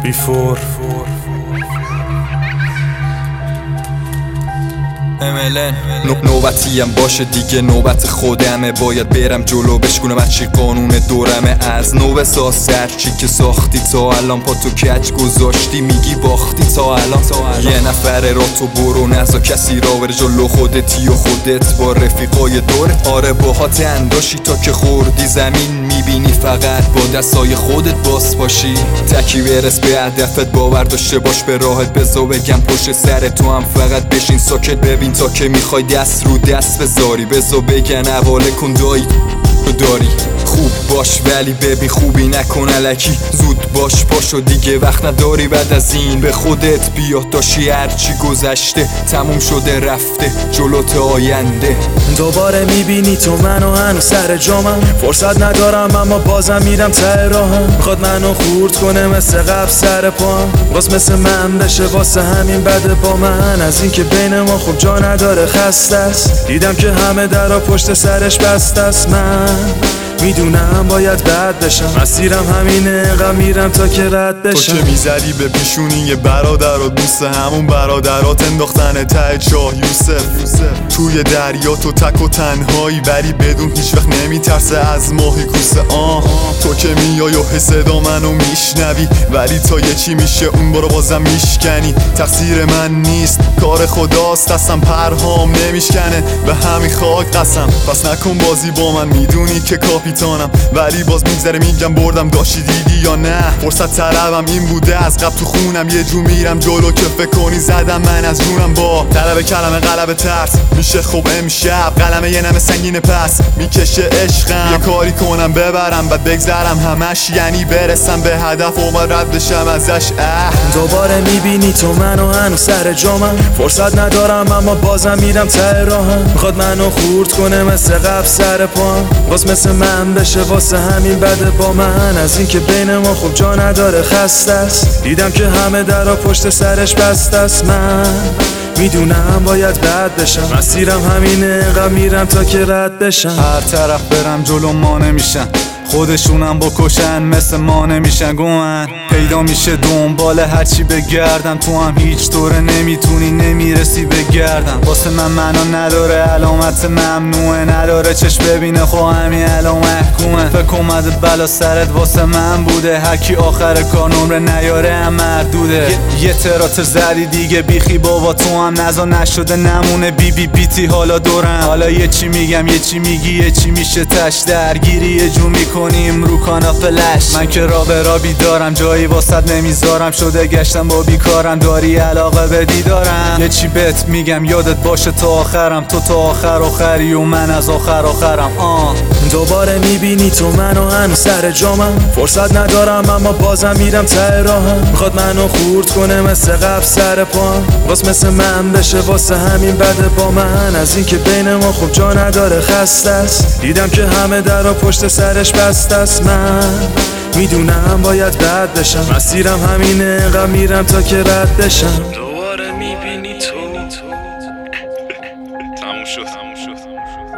بیفور نوبتیم باشه دیگه، نوبت خودمه. باید برم جلو بشکنم از چی قانون دورمه. از نو بساز هرچی که ساختی تا الان، پا تو کج گذاشتی میگی باختی تا الان. یه نفره را تو برو، نزا کسی را بره جلو خودتی و خودت با رفیقای دورت. آره باهات انداشی تا که خوردی زمین، میبینی فقط با دستای خودت باس باشی. تکی برس به هدفت، باور داشته باش به راحت. بزا بگم پشت سر تو هم فقط بشین ساکت ببین تا که میخوای دست رو دست بذاری. بزا بگن حواله کن دایی تو داری. خوب باش ولی ببین خوبی نکن الکی. زود باش پاشو دیگه وقت نداری بعد از این. به خودت بیا داشی هرچی گذشته تموم شده رفته جلوت آینده. دوباره میبینی تو منو هنو سر جامم، فرصت ندارم اما بازم میرم ته راهم. میخواد منو خورد کنه مثل قبل سر پام، باز مثل من بشه واسه همین بده با من. از این که بین ما خوب جا نداره خسته است، دیدم که همه درا پشت سرش بسته است. من میدونم باید بد بشم، مسیرم همینه غم میرم تا که رد بشم. تو که میزدی به پیشونی یه برادر و دوست همون برادرات انداختن ته چاه یوسف. توی دریا تو تک و تنهایی ولی بدون هیچ وقت نمیترسه از ماهی کوسه. تو که میای و صدا منو میشنوی ولی تا یه چی میشه اون برو بازم میشکنی. تقصیر من نیست کار خداست، دستم پرهام نمیشکنه به همین خاک قسم. پس نکن بازی با من، میدونی که کاپیتانم ولی باز میگذره میگم بردم. داشتی دیدی یا نه؟ فرصت طلبم این بوده از قبل تو خونم، یه جو میرم جلو که فکر کنی زدم من از جونم. با طلب کلمه قلب ترس میشه خوب امشب، قلمه یه نمه سنگین پس میکشه عشقم. یه کاری کنم ببرم بعد بگذرم همش، یعنی برسم به هدف و من رد بشم ازش. دوباره میبینی تو منو هنو سر جامم، فرصت ندارم اما بازم میرم ته راهم. میخواد منو خورد کنه مثل قبل سر پام، باز مثل من بشه واسه همین بده با من. از این که بین ما خوب جا نداره خسته است، دیدم که همه درا پشت سرش بسته است. من میدونم باید بد بشم، مسیرم همینه غم میرم تا که رد بشم. هر طرف برم جلو ما نمیشن، خودشونم بکشن مثل ما نمیشن. گوهن پیدا میشه دنبال هرچی بگردم، تو هم هیچ طوره نمیتونی نمیرسی بگردم. واسه من معنا نداره علامت ممنوعه، نداره چشم ببینه خو همین الان محکومه. فکر اومده بلا سرت واسه من بوده، هرکی آخر کار نمره نیاره هم مردوده. یه تراتر زدی دیگه بیخی بابا، تو هم نزا نشده نمونه بیتی حالا دورم. حالا یه چی میگم یه چی میگی یه چی میشه تش، درگیری یه جو کنیم رو کانا فلش. من که را به را بیدارم جایی واسط نمیذارم، شده گشتم با بیکارم داری علاقه به دیدارم. یه چی بهت میگم یادت باشه تا آخرم، تو تا آخر آخری و من از آخرم. دوباره میبینی تو منو هنو سر جامم، فرصت ندارم اما بازم میرم ته راهم. میخواد منو خورد کنه مثل قبل سر پام، باز مثل من بشه واسه همین بده با من. از این که بین ما خوب جا نداره خسته است، دیدم که همه درا پشت سرش بسته است. من میدونم باید بد بشم، مسیرم همینه غم میرم تا که رد بشم. دوباره میبینی تو تموم شد.